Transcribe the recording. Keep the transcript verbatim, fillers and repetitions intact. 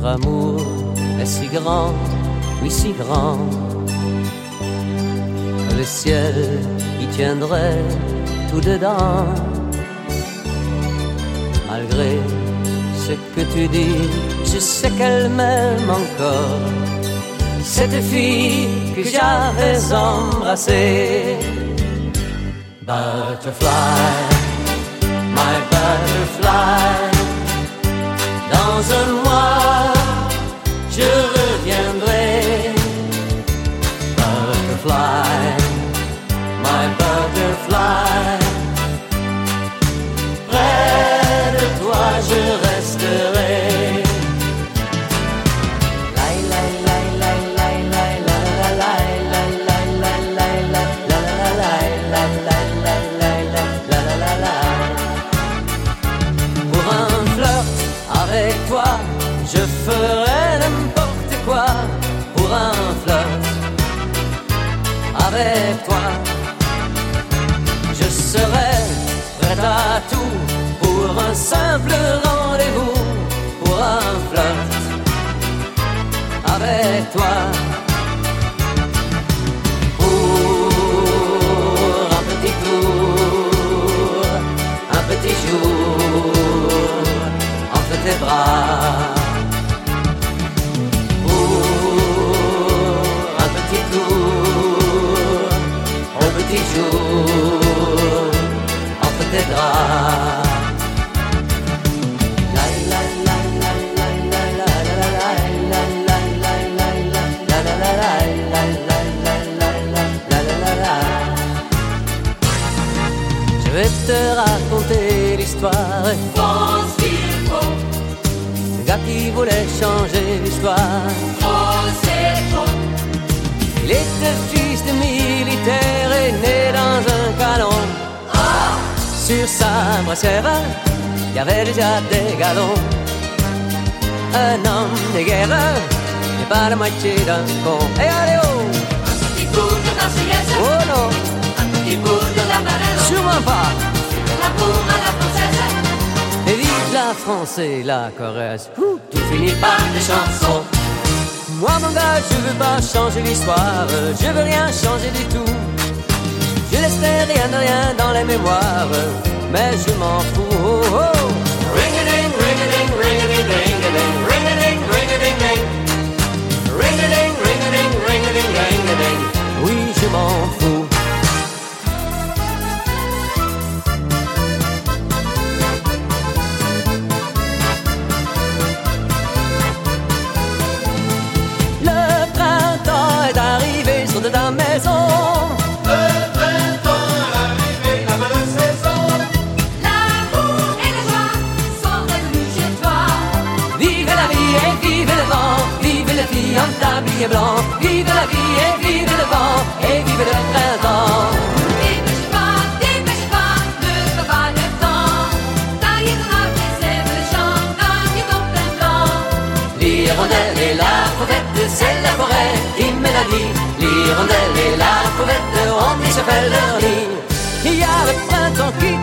amour est si grand, oui si grand, que le ciel y tiendrait tout dedans. Malgré ce que tu dis, je sais qu'elle m'aime encore, cette fille que j'avais embrassée. Butterfly, my butterfly, dans un mois je reviendrai. Butterfly, my butterfly, près de toi je resterai. Je ferai n'importe quoi pour un flirt avec toi. Je serai prêt à tout pour un simple rendez-vous, pour un flirt avec toi. Pour un petit tour, un petit jour entre tes bras. Petit jour entre tes draps. Je vais te raconter l'histoire Pense qu'il faut. le gars qui voulait changer l'histoire. Oh, c'est faux. Il était fils de militaire et né dans un canon. Oh. Sur sa brassière, il y avait déjà des galons. Un homme de guerre n'est pas la moitié d'un con. Et allez oh! Un petit bout de Marseillaise. Oh non! Un petit bout de la Marelle. Sûrement pas! De l'amour à la française. Et vive la France et la Corrèze. Ouh, tout finit par des chansons. Moi mon gars, je veux pas changer l'histoire, je veux rien changer du tout. Je laisserai rien de rien dans les mémoires, mais je m'en fous. Oh, oh. Ring-a-ding, ring-a-ding, ring-a-ding, ring-a-ding, ring-a-ding, ring-a-ding, ring. Ring-a-ding, ring-a-ding, ring-a-ding, ring-a-ding. Oui, je m'en fous. De ta maison. Le printemps est arrivé, la belle saison. L'amour et la joie sont revenus chez toi. Vive la vie et vive le vent, vive les filles en tablier blanc. Vive la vie et vive le vent, et vive le printemps. Dépêche pas, dépêche pas, ne perds pas de temps. Taille ton arbre et sève le champ, gagne ton plein blanc. L'hirondelle et la fauvette, c'est la forêt qui mélodie. L'hirondelle et la fauvette ont dit se faire leur lit. Il y a le printemps qui